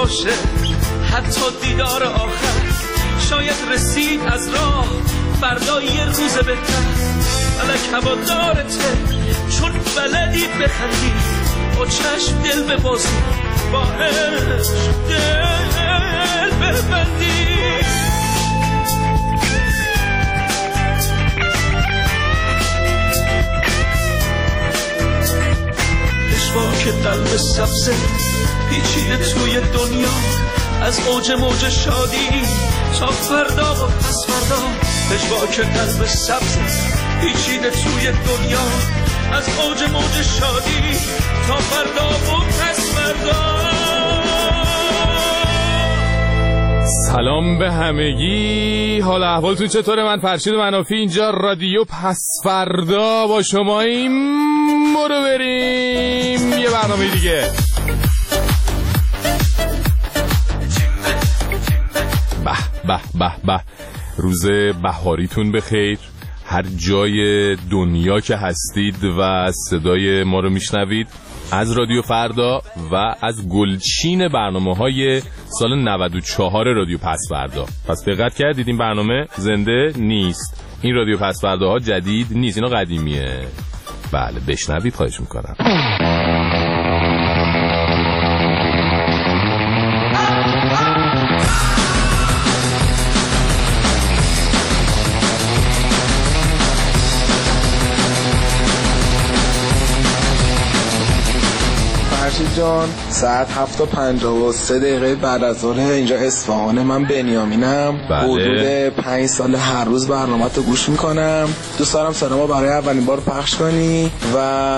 باشه حتی دیدار آخر، شاید رسید از راه فردا یه روز بهتر. فلک هوادارته چون بلدی بخندی، با چشم دل ببازی، با عشق دل ببندی. که قلب سبزه پیچیده توی دنیا، از اوج موج شادی تا فردا و پس فردا. پشواک قلب سبزه پیچیده توی دنیا، از اوج موج شادی تا فردا و پس فردا. سلام به همگی، حال احوالتون چطوره؟ من فرشید منافی اینجا، رادیو پس فردا با شماییم. برو بریم یه برنامه دیگه. به روز بهاریتون بخیر. هر جای دنیا که هستید و صدای ما رو میشنوید از رادیو فردا و از گلچین برنامه‌های سال 94 رادیو پس فردا. پس دقت کردید این برنامه زنده نیست، این رادیو پس فرداها جدید نیست، اینا قدیمیه. بله بشنوید خواهش میکنم. فرشید جان، ساعت 7:53 بعد از ظهر اینجا اصفهان. من بنیامینم، حدود 5 سال هر روز برنامه‌تو گوش میکنم. دوست دارم سلامو برای اولین بار پخش کنی و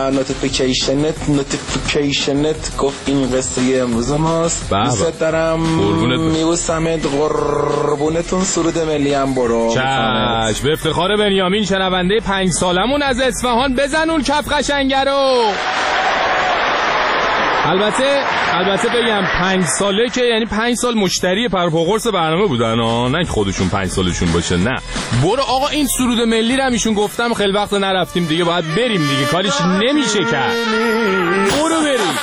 نوتیفیکیشنت گفت این قصه امروز ماست. دوست دارم، میبوسمت، قربونتون. سرود ملی هم برو. چشم. به افتخار بنیامین شنونده 5 سالمون از اصفهان، بزن اون کف قشنگه رو. البته بگم 5 ساله که یعنی 5 سال مشتری پرپاقرص برنامه بودن ها، نه خودشون 5 سالشون باشه. نه برو آقا، این سرود ملی رو ایشون گفتم، خیلی وقت نرفتیم دیگه، باید بریم دیگه، کاریش نمیشه کرد. برو بریم.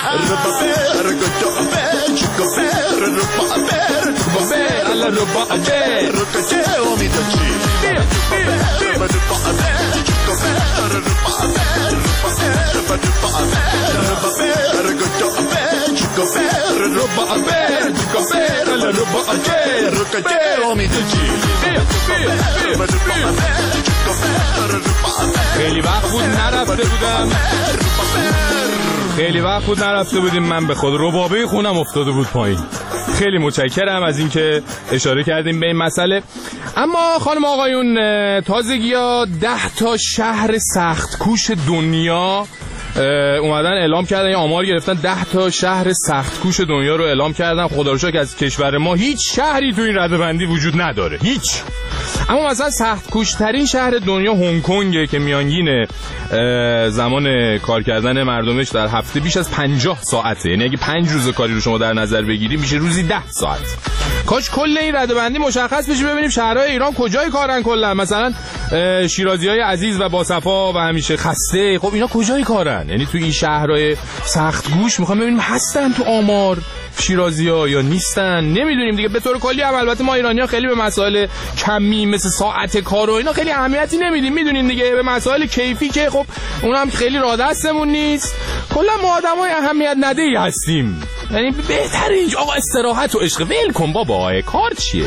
خیلی وقت بود نرفته بودیم. من به خود ربابه خونم افتاده بود پایین. خیلی متشکرم از اینکه اشاره کردیم به این مسئله. اما خانم آقایون، تازگی‌ها 10 تا شهر سخت کوش دنیا اومدن اعلام کردن، یا آمار گرفتن، 10 تا شهر سخت کوش دنیا رو اعلام کردن. خدا رو شکر از کشور ما هیچ شهری تو این رده‌بندی وجود نداره، هیچ. اما مثلا سخت کوش ترین شهر دنیا هنگ کنگه که میانگین زمان کار کردن مردمش در هفته بیش از 50 ساعته. یعنی اگه 5 روز کاری رو شما در نظر بگیری میشه روزی 10 ساعت. کاش کل این رده‌بندی مشخص بشه، ببینیم شهرهای ایران کجای کارن کلا. مثلا شیرازی‌های عزیز و باصفا و همیشه خسته، خب اینا کجای کارن؟ یعنی تو این شهرهای سخت گوش میخوام ببینیم هستن تو آمار شیرازی‌ها یا نیستن، نمیدونیم دیگه. به طور کلی هم البته ما ایرانی‌ها خیلی به مسائل کمی مثل ساعت کار و اینا خیلی اهمیتی نمیدیم، میدونین دیگه. به مسائل کیفی که خب اونم خیلی راه دستمون نیست. کلا ما آدمای اهمیت ندهی هستیم. یعنی بهتره اینجا آقا استراحت و عشق، ول کن بابا، کار چیه؟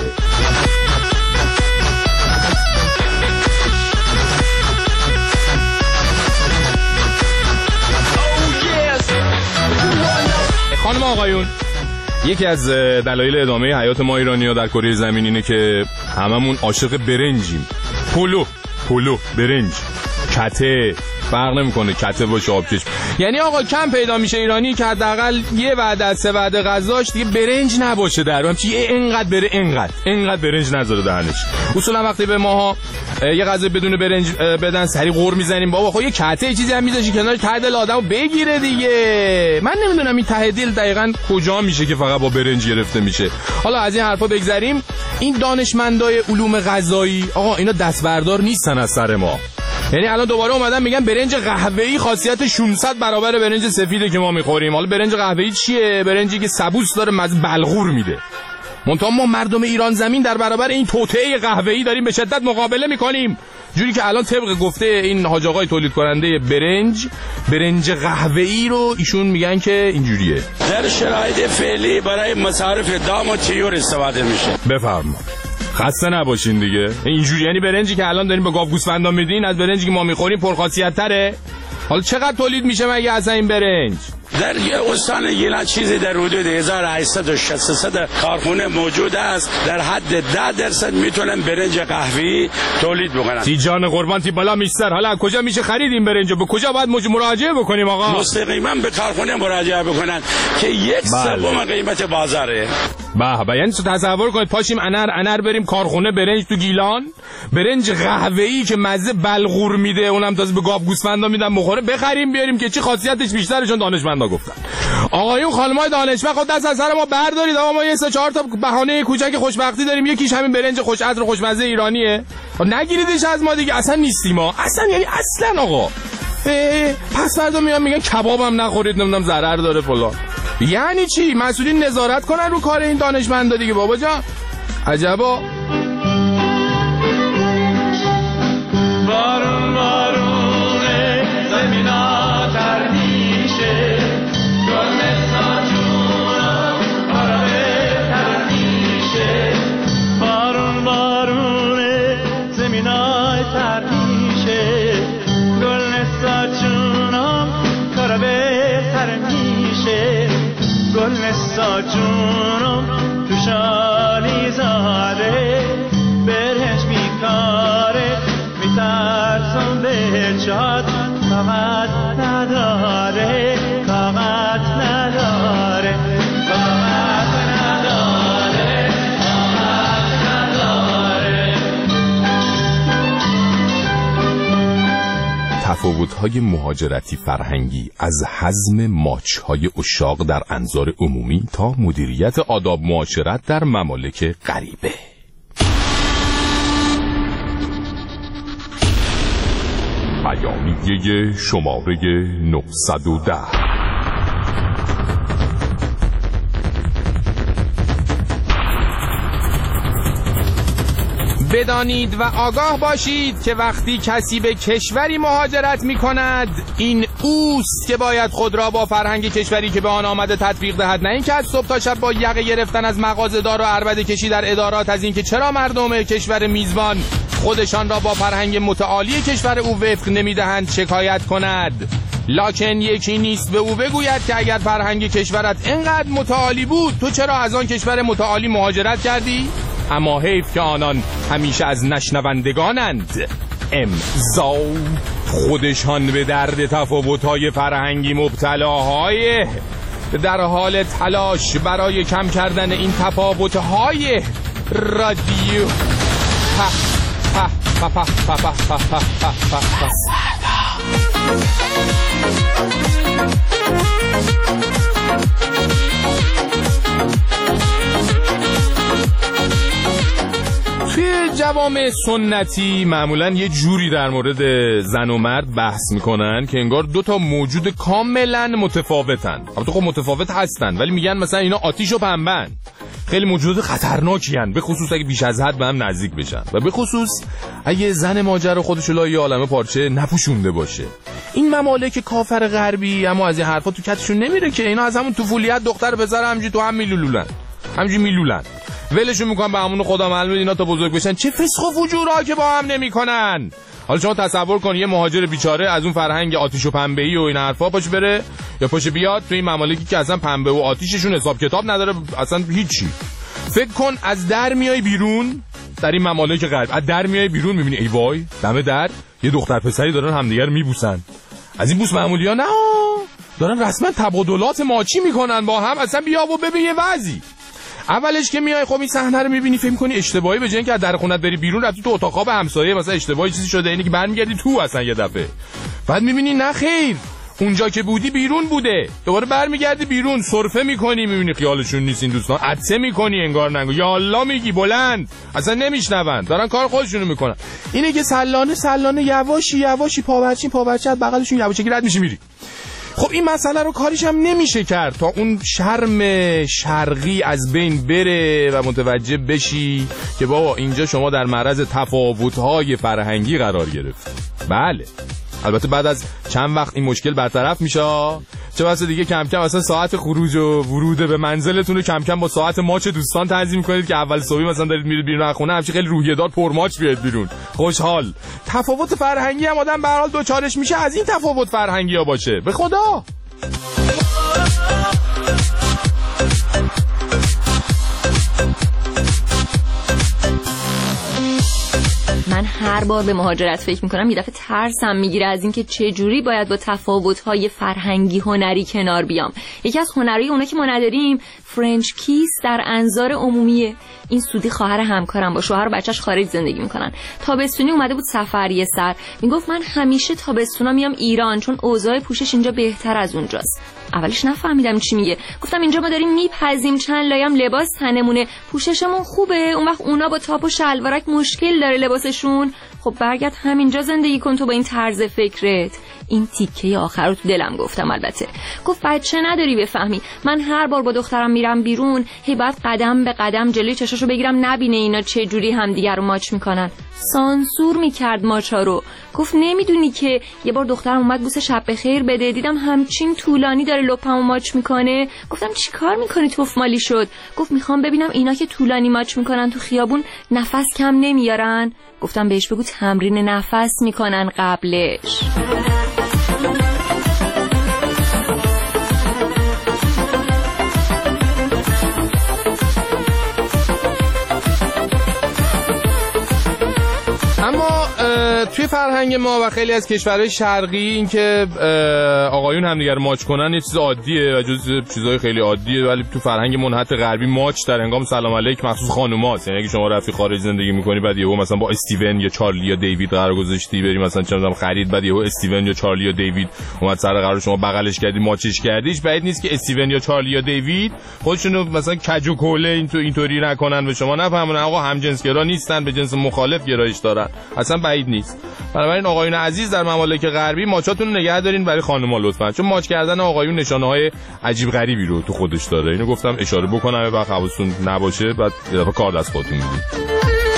خانم آقایون، یکی از دلایل ادامه حیات ما ایرانی‌ها در کره زمین اینه که هممون عاشق برنجیم. پلو، برنج، کته، فرق نمیکنه کته باشه آبکش. یعنی آقا کم پیدا میشه ایرانی که حداقل یه وعده از 3 وعده غذاش دیگه برنج نباشه در همچی اینقدر بره اینقدر برنج نذاره دهنش. اصولا وقتی به ماها یه غذا بدون برنج بدن سری غور میزنیم بابا خب یه کته چیزی هم میذاشی کنار ته دل آدمو بگیره دیگه. من نمیدونم این ته دل دقیقاً کجا میشه که فقط با برنج گرفته میشه. حالا از این حرفا بگذریم. این دانشمندای علوم غذایی آقا اینا دستبردار نیستن از سر ما. یعنی الان دوباره اومدن میگن برنج قهوه‌ای خاصیت 600 برابر برنج سفیده که ما میخوریم. حالا برنج قهوه‌ای چیه؟ برنجی که سبوس داره مزه بلغور میده. منتها ما مردم ایران زمین در برابر این توطئه قهوه‌ای داریم به شدت مقابله میکنیم، جوری که الان طبق گفته این حاج آقای تولید کننده برنج قهوه‌ای رو ایشون میگن که اینجوریه. در شرایط فعلی برای مصارف دام و طیور استفاده میشه. بفرما. خسته نباشین دیگه. اینجوری یعنی برنجی که الان داریم به گاو گوسفندا میدین از برنجی که ما میخوریم پرخاصیت‌تره. حالا چقدر تولید میشه مگه از این برنج؟ در استان گیلان چیزی در حدود 1800 کارخونه موجود است. در حد 10% میتونن برنج قهوه‌ای تولید بکنن. تی جان قربان تی بالا میستر. حالا کجا میشه خرید این برنجو؟ به کجا باید مراجعه بکنیم آقا؟ مستقیما به کارخونه مراجعه بکنن که 1/3 قیمت بازاره. به یعنی تصور کنید پاشیم انر بریم کارخونه برنج تو گیلان، برنج قهوه‌ای که مزه بلغور میده، اونم تازه به گاو گوسفندا میدن بخوره، بخریم بیاریم که چی خاصیتش بیشتره. چون دانشمندا گفتن. آقایون خانمای دانشمند خود دست از سر ما بردارید. آقا ما یه 3-4 تا بهانه کوچک خوشبختی داریم. یکیش همین برنج خوش عطر و خوشمزه ایرانیه. نگیریدش از ما دیگه. اصلا نیستیم ما. یعنی اصلا آقا. پس فردا میان میگن کبابم نخورید، نمیدونم ضرر داره فلان. یعنی چی؟ مسئولین نظارت کنن رو کار این دانشمندا دیگه بابا جان. عجبا. بارون بارونه زمینا تر میشه، گل ساجونا آره تر میشه. بارون بارونه زمینا تر میشه، گل ساجونا آره تر میشه. گل ساجونا تو شالی زاده برنج میکاره، میترسم به جاد طاقت نداره، طاقت نداره، طاقت نداره، طاقت نداره. تفاوت‌های مهاجرتی فرهنگی از هضم ماچ‌های عشاق در انظار عمومی تا مدیریت آداب معاشرت در ممالک غریبه. بیانیه شماره 910. بدانید و آگاه باشید که وقتی کسی به کشوری مهاجرت می کند، این اوست که باید خود را با فرهنگ کشوری که به آن آمده تطبیق دهد، نه اینکه از صبح تا شب با یقه گرفتن از مغازه‌دار و عربده کشی در ادارات از اینکه چرا مردم کشور میزبان خودشان را با فرهنگ متعالی کشور او وفق نمیدهند شکایت کند. لکن یکی نیست به او بگوید که اگر فرهنگ کشورت اینقدر متعالی بود تو چرا از آن کشور متعالی مهاجرت کردی؟ اما حیف که آنان همیشه از نشنوندگانند. امضا خودشان به درد تفاوت‌های فرهنگی مبتلاهای در حال تلاش برای کم کردن این تفاوت‌های رادیو توی جوامع سنتی معمولا یه جوری در مورد زن و مرد بحث میکنن که انگار دو تا موجود کاملا متفاوتن. البته خب متفاوت هستن ولی میگن مثلا اینا آتیش و پنبه‌ن. خیلی موجود خطرناکی هن، به خصوص اگه بیش از حد به هم نزدیک بشن و به خصوص اگه زن ماجرا خودشو لای یه عالمه پارچه نپوشونده باشه. این ممالک کافر غربی اما از این حرفا تو کتشون نمیره که اینا از همون طفولیت دختر پسر همینجوری تو هم میلولن ولشون میکنن به همون خدا معلوم اینا تا بزرگ بشن چه فسق و فجورا که با هم نمیکنن. حالا شما تصور کن یه مهاجر بیچاره از اون فرهنگ آتیش و پنبه‌ای و این حرفا پاش بره یا پاش بیاد تو این ممالکی که اصلا پنبه و آتیششون حساب کتاب نداره، اصلا هیچی. فکر کن از در میای بیرون در این ممالک غرب، از در میای بیرون میبینی ای وای دم در یه دختر پسری دارن همدیگه رو میبوسن. از این بوس معمولی ها نه، دارن رسما تبادلات ماچی میکنن با هم. اصلا بیا و ببین یه وضعی. اولش که میای خب این صحنه رو میبینی فکر می‌کنی اشتباهی به جای اینکه از در خونت بری بیرون رفتی تو اتاق خواب همسایه مثلا اشتباهی چیزی شده، اینی که برمیگردی تو اصلا یه دفعه بعد میبینی نه خیر اونجا که بودی بیرون بوده، دوباره برمیگردی بیرون، سرفه میکنی، میبینی خیالشون نیست این دوستان، عطسه میکنی انگار نگو، یا الله میگی بلند، اصلا نمیشنون، دارن کار خودشونو میکنن. اینه که سلانه یواشی پاورچین از بغلشون یواشکی رد میشی میری. خب این مسئله رو کاریش هم نمیشه کرد تا اون شرم شرقی از بین بره و متوجه بشی که بابا اینجا شما در معرض تفاوت‌های فرهنگی قرار گرفت. بله البته بعد از چند وقت این مشکل برطرف میشه، چه واسه دیگه کم کم اصلا ساعت خروج و ورود به منزلتون رو کم کم با ساعت ماچ دوستان تنظیم کنید که اول صبحی مثلا دارید میرید بیرون از خونه همش خیلی روحیه دار پر ماچ بیاد بیرون، خوشحال. تفاوت فرهنگی هم آدم به هر حال دوچارش میشه، از این تفاوت فرهنگی ها باشه به خدا. من هر بار به مهاجرت فکر میکنم یه دفعه ترسم میگیره از اینکه چه جوری باید با تفاوت‌های فرهنگی هنری کنار بیام. یکی از هنرهای اونا که ما نداریم فرنچ کیس در انظار عمومیه. این سودی خواهر همکارم با شوهر و بچه‌ش خارج زندگی میکنن. تابستونی اومده بود سفریه سر، میگفت من همیشه تابستونا میام ایران چون اوضاع پوشش اینجا بهتر از اونجاست. اولش نفهمیدم چی میگه، گفتم اینجا ما داریم میپزیم چند لایم لباس تنمونه، پوششمون خوبه، اون وقت اونا با تاپ و شلوارک مشکل داره لباسشون. خب برگرد همینجا زندگی کن تو با این طرز فکرت. این تیکه آخر رو تو دلم گفتم. البته گفت بچه نداری بفهمی، من هر بار با دخترم میرم بیرون هی باید قدم به قدم جلوی چشاشو بگیرم نبینه اینا چه جوری همدیگر رو ماچ میکنن. سانسور میکرد ماچا رو. گفت نمیدونی که یه بار دخترم اومد بوسه شب بخیر بده، دیدم همچین طولانی داره لپمو ماچ میکنه. گفتم چی کار میکنی توف مالی شد؟ گفت میخوام ببینم اینا که طولانی ماچ میکنن تو خیابون نفس کم نمیارن. گفتم بهش بگو تمرین نفس میکنن قبلش. اما توی فرهنگ ما و خیلی از کشورهای شرقی این که آقایون همدیگر ماچ کنن یه چیز عادیه و جزو چیزهای خیلی عادیه، ولی تو فرهنگ منحط غربی ماچ در هنگام سلام علیک مخصوص خانوماست. یعنی اگه شما رفتی خارج زندگی می‌کنی بعد یهو مثلا با استیون یا چارلی یا دیوید قرار گذاشتی بری مثلا چه می‌دونم خرید، بعد یهو استیون یا چارلی یا دیوید اومد سر قرار شما بغلش کردی ماچش کردیش، بعید نیست که استیون یا چارلی یا دیوید خودشونو مثلا کج و کوله اینطوری نکنن به شما نفهمن آقا همجنسگرا نیستن، به جنس مخالف گرایش دارن، اصلا بعید نیست. بنابراین آقایون عزیز در ممالک غربی ماچاتون رو نگه دارین برای خانوما لطفا، چون ماچ کردن آقایون نشانه‌های عجیب غریبی رو تو خودش داره. اینو گفتم اشاره بکنم و حواستون نباشه بعد یه دفعه کار دست خودتون میدید.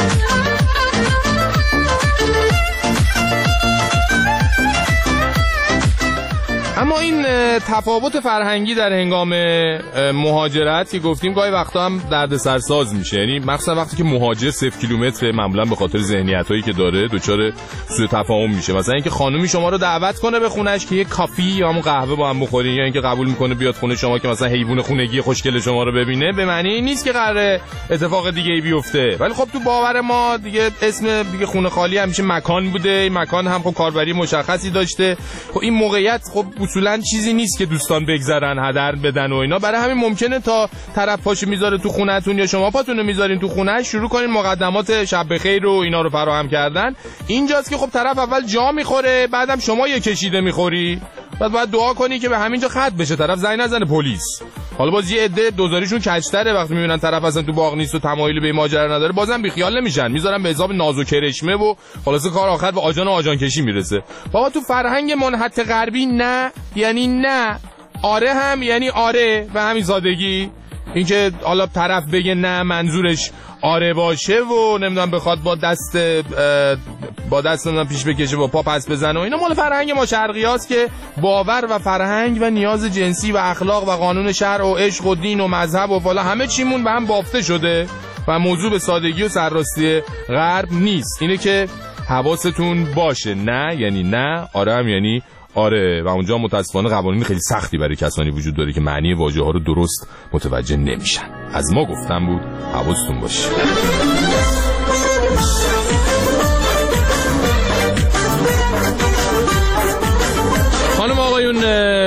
اما این تفاوت فرهنگی در هنگام مهاجرت که گفتیم گاهی وقتا هم دردسرساز میشه، یعنی مخصوصا وقتی که مهاجر 0 کیلومتر معمولا به خاطر ذهنیتایی که داره دچار سوء تفاهم میشه. مثلا اینکه خانومی شما رو دعوت کنه به خونش که یه کافی یا همون قهوه با هم بخورین، یا اینکه قبول میکنه بیاد خونه شما که مثلا حیوان خونگی خوشگل شما رو ببینه، به معنی این نیست که قراره اتفاق دیگه ای بیفته. ولی خب تو باور ما دیگه اسم دیگه خونه خالی همیشه مکان بوده، این مکان هم خب کاربری مشخصی داشته. خب این موقعیت خب اصولا چیزی نیست که دوستان بگذرن هدر بدن و اینا، برای همین ممکنه تا طرف پاشو میذاره تو خونتون یا شما پاتونو میذارین تو خونه شروع کنین مقدمات شب بخیر و اینا رو فراهم کردن. اینجاست که خب طرف اول جا میخوره، بعدم شما یه کشیده میخوری، بعد باید دعا کنی که به همینجا ختم بشه، طرف زنگ نزنه پلیس. حالا باز یه عده دوزاریشون کج‌تره، وقتی میبینن طرف اصلا تو باغ نیست و تمایل به ماجرا نداره بازم بیخیال نمیشن، میذارن به حساب ناز و کرشمه و خلاص کار آخر به آجان و آجان کشی میرسه. بابا تو فرهنگ منحط غربی نه یعنی نه، آره هم یعنی آره و همین سادگی. اینکه حالا طرف بگه نه منظورش آره باشه و نمیدونم بخواد با دست نمیدونم پیش بکشه با پا پس بزنه و اینا مال فرهنگ ما شرقیاست که باور و فرهنگ و نیاز جنسی و اخلاق و قانون شرع و عشق و دین و مذهب و فالا همه چیمون به هم بافته شده و موضوع به سادگی و سرراستی غرب نیست. اینه که حواستون باشه، نه یعنی نه، آره هم یعنی آره. و اونجا متاسفانه قوانین خیلی سختی برای کسانی وجود داره که معنی واژه ها رو درست متوجه نمیشن. از ما گفتم بود حواستون باشه. خانم آقایون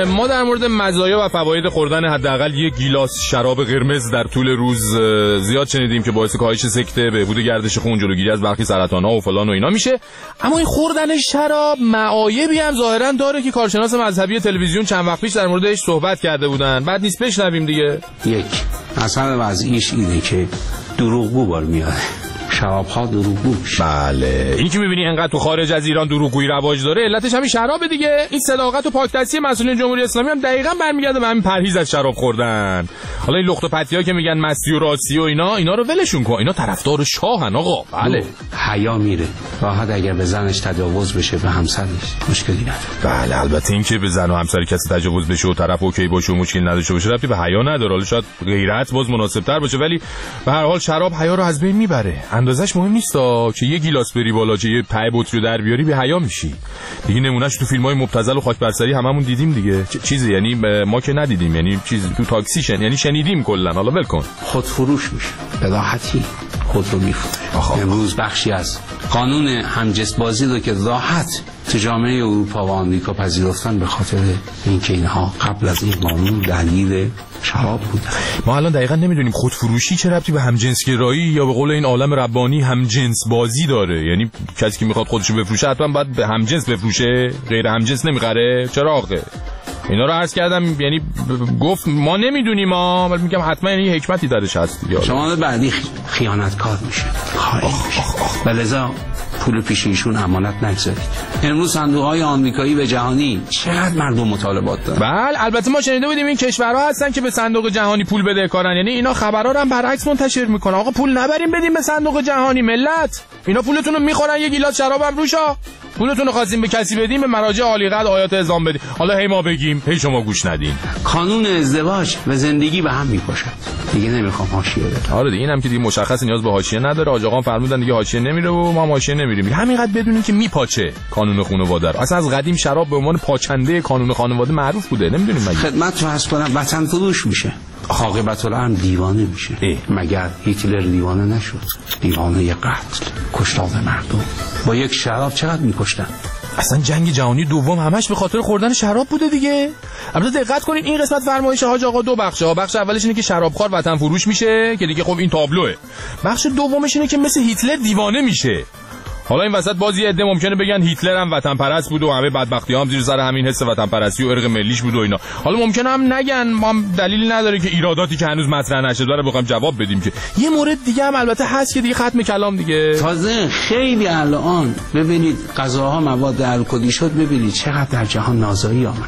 ما در مورد مزایا و فواید خوردن حداقل یک گیلاس شراب قرمز در طول روز زیاد شنیدیم که باعث کاهش سکته، بهبود گردش خون، جلوگیری از برخی سرطان‌ها و فلان و اینا میشه. اما این خوردن شراب معایبی هم ظاهرا داره که کارشناس مذهبی تلویزیون چند وقت پیش در موردش صحبت کرده بودن. بعد نیست بشنویم دیگه. یک اصلا وضعیش اینه که دروغگو بار میاره، شراب ها دروغگو میشه. بله، این که میبینی انقدر تو خارج از ایران دروغگویی رواج داره، علتش همین شرابه دیگه. این صداقت و پاکدستی مسئولین جمهوری اسلامی هم دقیقاً برمیگرده به همین پرهیز از شراب خوردن. حالا این لخت و پتی‌ها که میگن مستی و راستی و اینا رو ولشون کن، اینا طرفدار شاهن آقا. بله، حیا میره راحت، اگر به زنش تجاوز بشه به همسرش مشکلی نداره. بله، البته این که به زن و همسر کسی تجاوز بشه و طرف اوکی باشه و مشکل نداشته باشه ربطی به حیا نداره. حالا شاید غیرت باز مناسب‌تر باشه، ولی به هر حال شراب حیا رو از بین میبره. اندازش مهم نیست که یه گیلاس بری بالا، چه یه پای بطری رو در بیاری به حیا میشی دیگه. نمونهش تو فیلم‌های مبتذل و خاک برسری هممون دیدیم دیگه. چیزی یعنی ما که ندیدیم، یعنی چیزی تو تاکسی یعنی شنیدیم کلا. حالا ول کن، خودفروش میشه، به راحتی خود رو میفروشه. امروز بخشی از قانون همجنس بازی رو که راحت تو جامعه اروپا و آمریکا پذیرفتن به خاطر اینکه اینها قبل از این قانون درگیر شراب بودن. ما الان دقیقاً نمیدونیم خودفروشی چه ربطی به همجنسگرایی یا به قول این عالم ربانی همجنس بازی داره. یعنی کسی که میخواد خودشو بفروشه حتما باید به همجنس بفروشه، غیر همجنس نمیخره؟ چرا آخه؟ اینا رو عرض کردم، یعنی گفت ما نمیدونیم ما، ولی میگم حتما یعنی حکمتی درش هست دیگه. شما بعدی خیانتکار میشه، خائن میشه. ولذا پول پیش ایشون امانت نگذارید. امروز صندوق‌های آمریکایی و جهانی چقدر مردم مطالبات دارن. بله، البته ما شنیده بودیم این کشورها هستن که به صندوق جهانی پول بدهکارن، یعنی اینا خبرها رو هم برعکس منتشر میکنن. آقا پول نبریم بدیم به صندوق جهانی ملت، اینا پولتون رو میخورن، یه گیلاس شرابم روشا. پولتون رو خواستیم به کسی بدیم، به مراجع عالی قدر آیات اعظام بدیم. حالا هی ما بگیم، هی شما گوش ندین. قانون ازدواج و زندگی به هم میپاشد. دیگه نمیخوام حاشیه بده. آره دیگه، اینم که دیگه مشخص نیاز به حاشیه نداره. آقا آقا فرمودن دیگه حاشیه نمیره و ما حاشیه نمیریم. همینقدر بدونین که میپاچه قانون خانواده رو. اصلا از قدیم شراب به عنوان پاچنده قانون خانواده معروف بوده، نمیدونیم مگه. خدمت رو هست کنم، وطن فروش میشه، عاقبت الامر دیوانه میشه. مگر هیتلر دیوانه نشد؟ دیوانه قتل، کشتار مردم. با یک شراب چقدر میکشتن؟ اصلا جنگ جهانی دوم همش به خاطر خوردن شراب بوده دیگه. البته دقت کنین این قسمت فرمایش حاج آقا دو بخشه. بخش اولش اینه که شرابخوار وطن فروش میشه که دیگه خب این تابلوه. بخش دومش اینه که مثل هیتلر دیوانه میشه. حالا این وسط باز یه عده ممکنه بگن هیتلر هم وطن پرست بود و همه بدبختی هم زیر سر همین حس وطن پرستی و ارق ملیش بود و اینا. حالا ممکنه هم نگن، ما هم دلیلی نداره که ایراداتی که هنوز مطرح نشده رو بخوایم جواب بدیم. که یه مورد دیگه هم البته هست که دیگه ختم کلام دیگه. تازه خیلی الان ببینید غذاها مواد الکلی شد، ببینید چقدر در جهان نازایی آمد.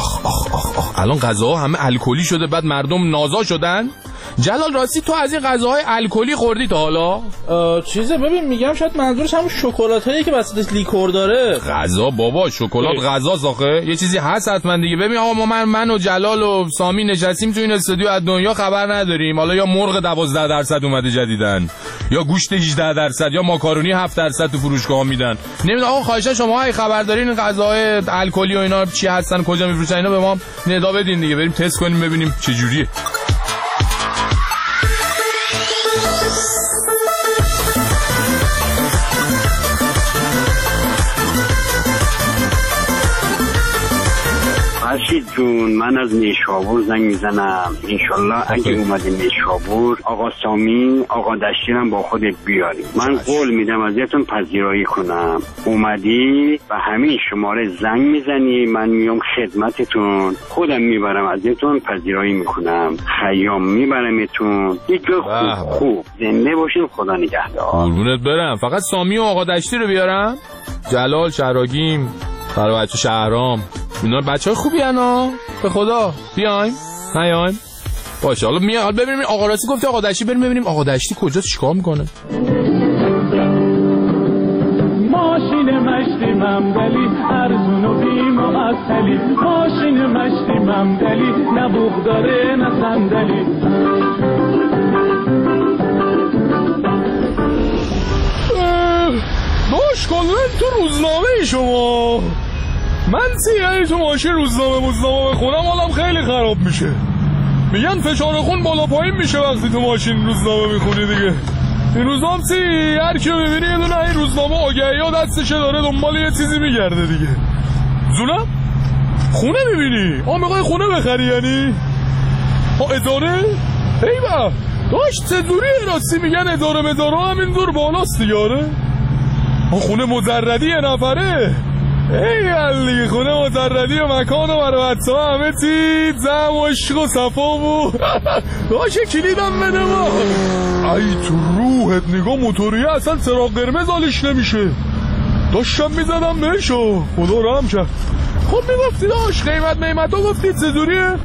الان غذاها همه الکلی شده، بعد مردم نازا شدن. جلال راستی تو از این غذاهای الکلی خوردی تا حالا؟ چیزه ببین، میگم شاید منظورش همون شکلاتایی که وسطش لیکور داره. غذا بابا، شکلات غذا ساخه یه چیزی هست حتما دیگه. ببین آقا ما من و جلال و سامی نشستیم تو این استودیو، از دنیا خبر نداریم. حالا یا مرغ 12% اومده جدیدن، یا گوشت 18%، یا ماکارونی 7% تو فروشگاه میدن. نمیدونم آقا، خواهشاً شما اگه خبر دارین غذاهای الکلی و اینا چی هستن، کجا میفروشن، اینا به ما ندا بدین دیگه، بریم تست کنیم ببینیم چه جوریه. فرشید جون، من از نیشابور زنگ میزنم. انشالله اگه اومدی نیشابور، آقا سامی، آقا دشتیرم با خودت بیاری. من قول میدم ازتون پذیرایی کنم. اومدی و همین شماره زنگ میزنی، من میام خدمتتون، خودم میبرم ازتون، پذیرایی میکنم، خیام میبرمتون. یک خوب زنده باشین، خدا نگهدار. قربونت برم. فقط سامی و آقا دشتی رو بیارم؟ جلال، شراگیم، برای بچه شهرام، اینا بچه‌های خوبی هستن. به خدا بیایم نیایم باشه. حالا میاد ببینیم آقا راستی گفته آقا دشتی، بریم ببینیم آقا دشتی کجاست، چیکار میکنه. ماشین مشتی ممدلی ارزون و بی‌معطلی، ماشین مشتی ممدلی نه بوق داره نه صندلی. باش کاملا تو روزنامه شما من یعنی تو ماشین روزنامه بخونم حالم خیلی خراب میشه. میگن فشار خون بالا پایین میشه وقتی تو ماشین روزنامه میخونی دیگه. این روزنامه هر کیو میبینی یه دونه این روزنامه آگهی‌ها دستشه داره دنبال یه چیزی میگرده دیگه. زولم خونه میبینی؟ میخوای خونه بخری یعنی؟ اداره؟ ایوه داشت چطوری راستی میگن اداره مداره همینطور بالاست دیگه. آره خونه مجردی یه نفره. ای علی خونه مجردی و مکان و برای همه چی زم و عشق و صفا و باشه کلیدم بده ما. ای تو روحت نگاه موتوریه اصلا چراغ قرمز حالش نمیشه. داشتم میزدم بهشو خدا رحم کرد. خب میگفتی داشت قیمت میمت ها گفتی چطوریه؟